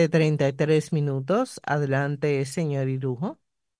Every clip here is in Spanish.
De 33 minutos. Adelante, señor Irujo.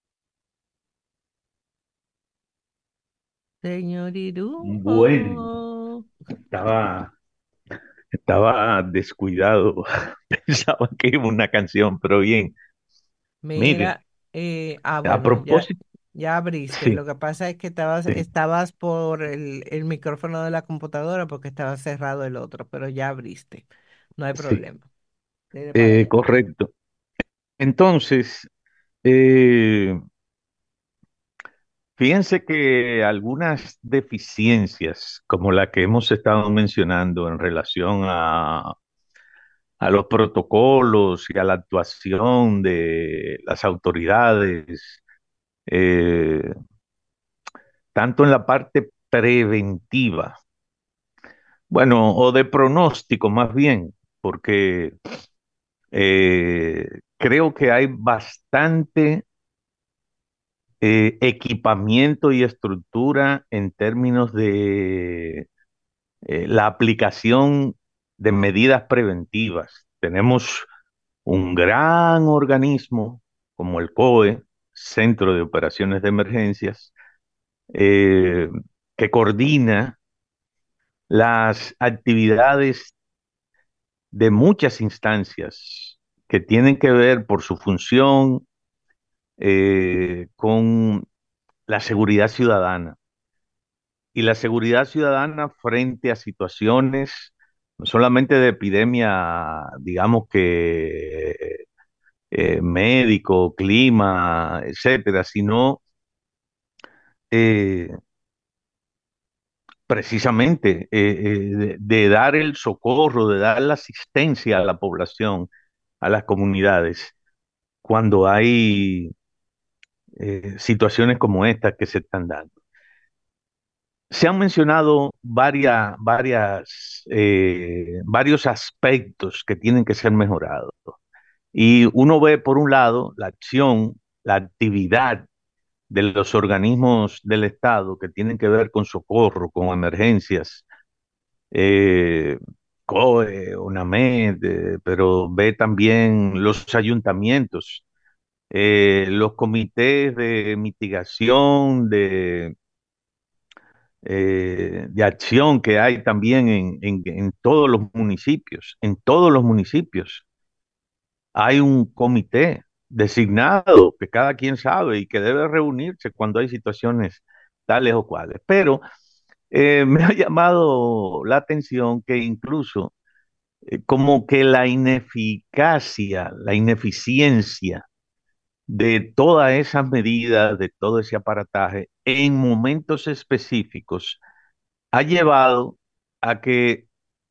Señor Bueno, Irujo. estaba, estaba descuidado. Pensaba que iba una canción, pero bien. Mire, Mira, a bueno, propósito, ya abriste. sí, Lo que pasa es que sí, estabas por el micrófono de la computadora porque estaba cerrado el otro, pero ya abriste. No hay sí, problema. Dele para allá. correcto. Entonces, eh, fíjense que algunas deficiencias, como la que hemos estado mencionando en relación a los protocolos y a la actuación de las autoridades, eh, tanto en la parte preventiva, bueno, o de pronóstico más bien, porque creo que hay bastante equipamiento y estructura en términos de la aplicación de medidas preventivas. Tenemos un gran organismo como el COE, Centro de Operaciones de Emergencias, eh, que coordina las actividades de muchas instancias que tienen que ver por su función con la seguridad ciudadana. Y la seguridad ciudadana frente a situaciones no solamente de epidemia, digamos que médico, clima, etcétera, sino eh, precisamente de dar el socorro, de dar la asistencia a la población, a las comunidades, cuando hay situaciones como estas que se están dando. Se han mencionado varios aspectos que tienen que ser mejorados. Y uno ve, por un lado, la acción, la actividad de los organismos del Estado que tienen que ver con socorro, con emergencias, eh, COE, UNAMED, pero ve también los ayuntamientos, los comités de mitigación, de acción que hay también en todos los municipios. En todos los municipios hay un comité designado que cada quien sabe y que debe reunirse cuando hay situaciones tales o cuales. Pero me ha llamado la atención que incluso como que la ineficacia, la ineficiencia de todas esas medidas, de todo ese aparataje, en momentos específicos, ha llevado a que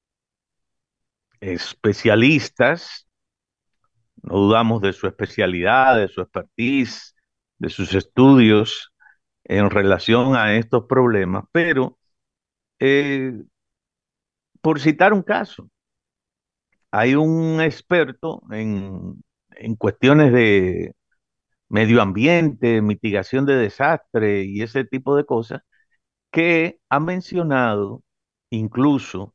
especialistas, no dudamos de su especialidad, de su expertise, de sus estudios en relación a estos problemas, pero eh, por citar un caso, hay un experto en cuestiones de medio ambiente, mitigación de desastre y ese tipo de cosas, que ha mencionado incluso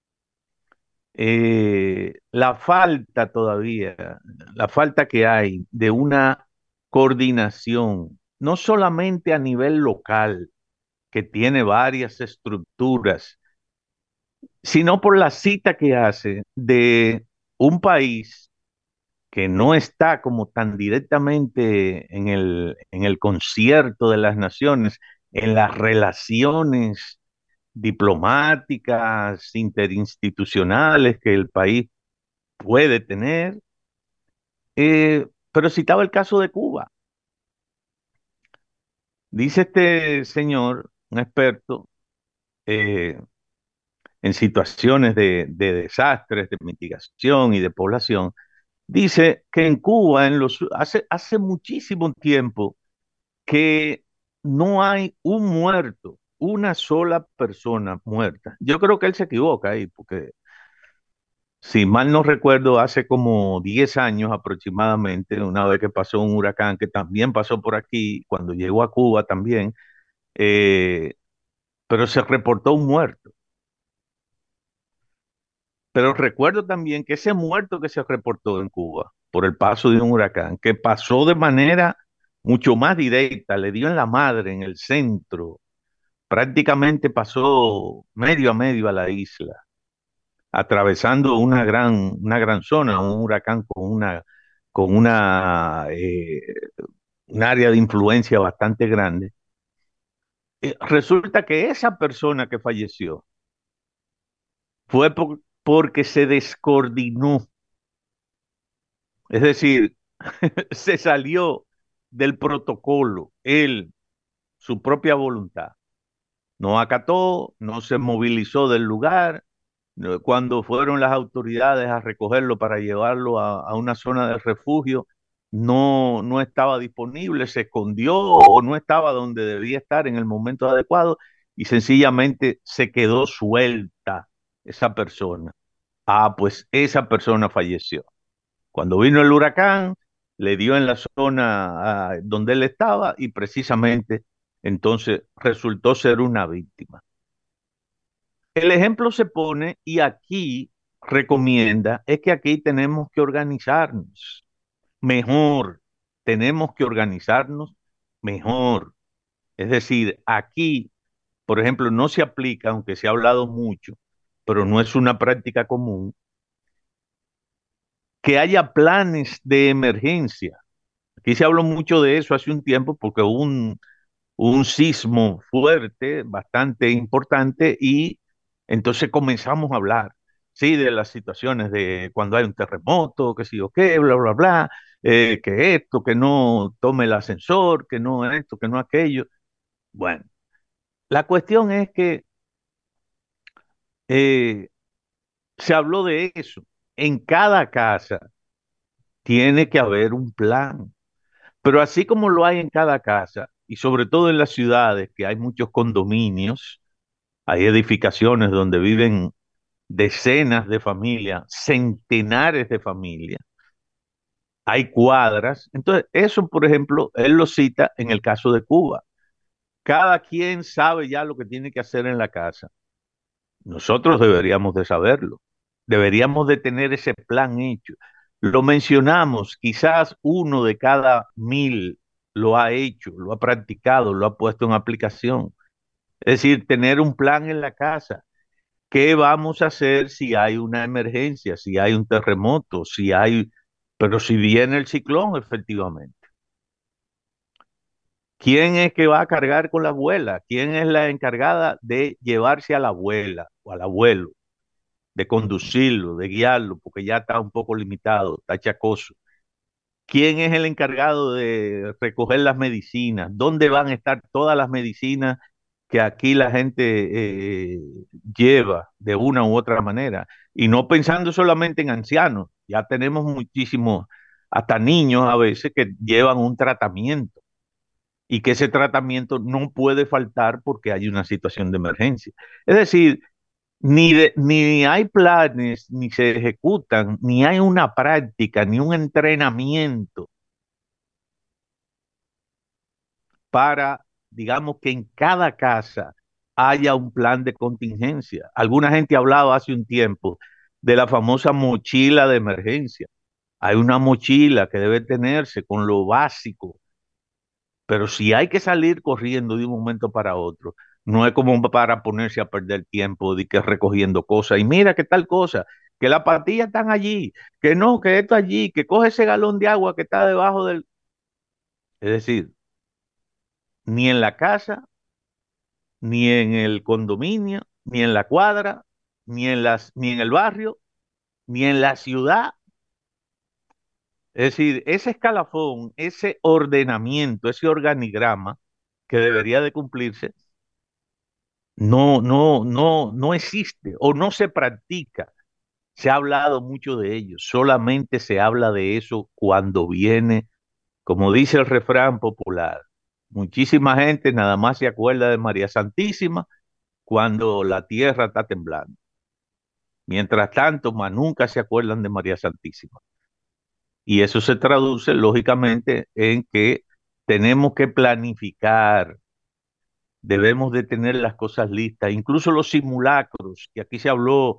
la falta todavía, la falta que hay de una coordinación, no solamente a nivel local, que tiene varias estructuras, sino por la cita que hace de un país que no está como tan directamente en el concierto de las naciones, en las relaciones diplomáticas, interinstitucionales que el país puede tener. Pero citaba el caso de Cuba. Dice este señor, un experto eh, en situaciones de desastres, de mitigación y de población, dice que en Cuba hace muchísimo tiempo que no hay un muerto, una sola persona muerta. Yo creo que él se equivoca ahí, porque si mal no recuerdo, hace como 10 años aproximadamente, una vez que pasó un huracán que también pasó por aquí, cuando llegó a Cuba también, eh, pero se reportó un muerto. Pero recuerdo también que ese muerto que se reportó en Cuba por el paso de un huracán, que pasó de manera mucho más directa, le dio en la madre, en el centro, prácticamente pasó medio a medio a la isla, atravesando una gran zona, un huracán con un área de influencia bastante grande. Resulta que esa persona que falleció fue porque se descoordinó, es decir, se salió del protocolo, él, su propia voluntad. No acató, no se movilizó del lugar. No, cuando fueron las autoridades a recogerlo para llevarlo a una zona de refugio, no estaba disponible, se escondió o no estaba donde debía estar en el momento adecuado y sencillamente se quedó suelta esa persona. Ah, pues esa persona falleció. Cuando vino el huracán, le dio en la zona donde él estaba y precisamente entonces resultó ser una víctima. El ejemplo se pone y aquí recomienda, es que aquí tenemos que organizarnos mejor, tenemos que organizarnos mejor. Es decir, aquí, por ejemplo, no se aplica, aunque se ha hablado mucho, pero no es una práctica común, que haya planes de emergencia. Aquí se habló mucho de eso hace un tiempo porque hubo un sismo fuerte, bastante importante, y entonces comenzamos a hablar, sí, de las situaciones de cuando hay un terremoto, que sí o qué, bla, bla, bla, que esto, que no tome el ascensor, que no esto, que no aquello. Bueno, la cuestión es que eh, se habló de eso. En cada casa tiene que haber un plan. Pero así como lo hay en cada casa, y sobre todo en las ciudades, que hay muchos condominios, hay edificaciones donde viven decenas de familias, centenares de familias, hay cuadras. Entonces, eso, por ejemplo, él lo cita en el caso de Cuba. Cada quien sabe ya lo que tiene que hacer en la casa. Nosotros deberíamos de saberlo. Deberíamos de tener ese plan hecho. Lo mencionamos, quizás uno de cada 1000 lo ha hecho, lo ha practicado, lo ha puesto en aplicación. Es decir, tener un plan en la casa. ¿Qué vamos a hacer si hay una emergencia, si hay un terremoto, pero si viene el ciclón, efectivamente? ¿Quién es que va a cargar con la abuela? ¿Quién es la encargada de llevarse a la abuela o al abuelo, de conducirlo, de guiarlo, porque ya está un poco limitado, está chacoso? ¿Quién es el encargado de recoger las medicinas? ¿Dónde van a estar todas las medicinas que aquí la gente lleva de una u otra manera? Y no pensando solamente en ancianos, ya tenemos muchísimos, hasta niños a veces que llevan un tratamiento y que ese tratamiento no puede faltar porque hay una situación de emergencia. Es decir, ni hay planes, ni se ejecutan, ni hay una práctica, ni un entrenamiento para, digamos, que en cada casa haya un plan de contingencia. Alguna gente hablaba hace un tiempo de la famosa mochila de emergencia. Hay una mochila que debe tenerse con lo básico, pero si hay que salir corriendo de un momento para otro, no es como para ponerse a perder tiempo de que recogiendo cosas. Y mira qué tal cosa, que las pastillas están allí, que no, que esto allí, que coge ese galón de agua que está debajo del... Es decir, ni en la casa ni en el condominio, ni en la cuadra, ni en el barrio, ni en la ciudad. Es decir, ese escalafón, ese ordenamiento, ese organigrama que debería de cumplirse, no existe o no se practica. Se ha hablado mucho de ello, solamente se habla de eso cuando viene, como dice el refrán popular. Muchísima gente nada más se acuerda de María Santísima cuando la tierra está temblando. Mientras tanto, más nunca se acuerdan de María Santísima. Y eso se traduce, lógicamente, en que tenemos que planificar, debemos de tener las cosas listas, incluso los simulacros, que aquí se habló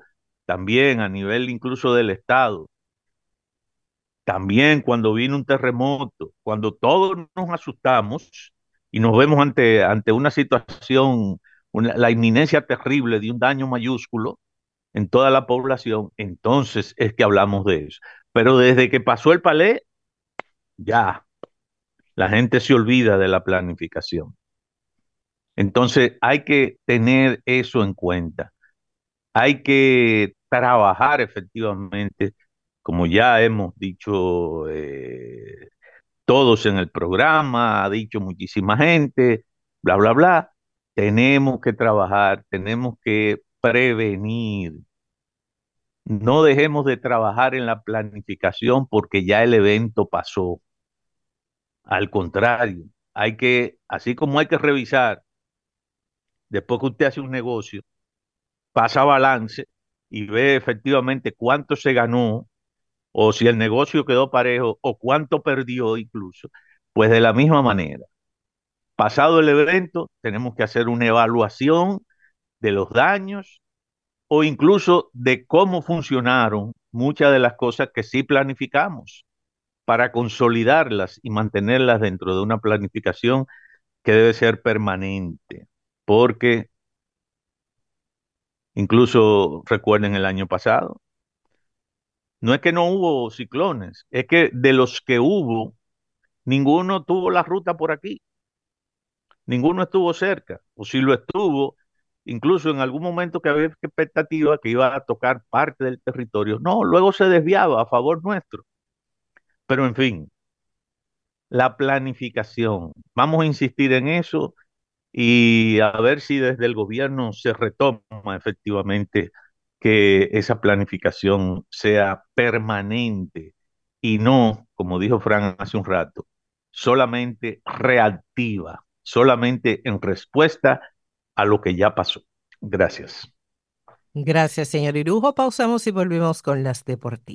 también a nivel incluso del Estado, también cuando vino un terremoto, cuando todos nos asustamos y nos vemos ante una situación, la inminencia terrible de un daño mayúsculo en toda la población, entonces es que hablamos de eso. Pero desde que pasó el palé, ya, la gente se olvida de la planificación. Entonces hay que tener eso en cuenta. Hay que trabajar efectivamente, como ya hemos dicho todos en el programa, ha dicho muchísima gente, bla, bla, bla. Tenemos que trabajar, tenemos que prevenir. No dejemos de trabajar en la planificación porque ya el evento pasó. Al contrario, hay que, así como hay que revisar, después que usted hace un negocio, pasa balance y ve efectivamente cuánto se ganó o si el negocio quedó parejo o cuánto perdió incluso, pues de la misma manera. Pasado el evento, tenemos que hacer una evaluación de los daños o incluso de cómo funcionaron muchas de las cosas que sí planificamos para consolidarlas y mantenerlas dentro de una planificación que debe ser permanente. Porque incluso recuerden el año pasado, no es que no hubo ciclones, es que de los que hubo, ninguno tuvo la ruta por aquí, ninguno estuvo cerca, o si lo estuvo, incluso en algún momento que había expectativa que iba a tocar parte del territorio, no, luego se desviaba a favor nuestro. Pero en fin, la planificación, vamos a insistir en eso y a ver si desde el gobierno se retoma efectivamente que esa planificación sea permanente y no, como dijo Fran hace un rato, solamente reactiva, solamente en respuesta a lo que ya pasó. Gracias. Gracias, señor Irujo. Pausamos y volvemos con las deportivas.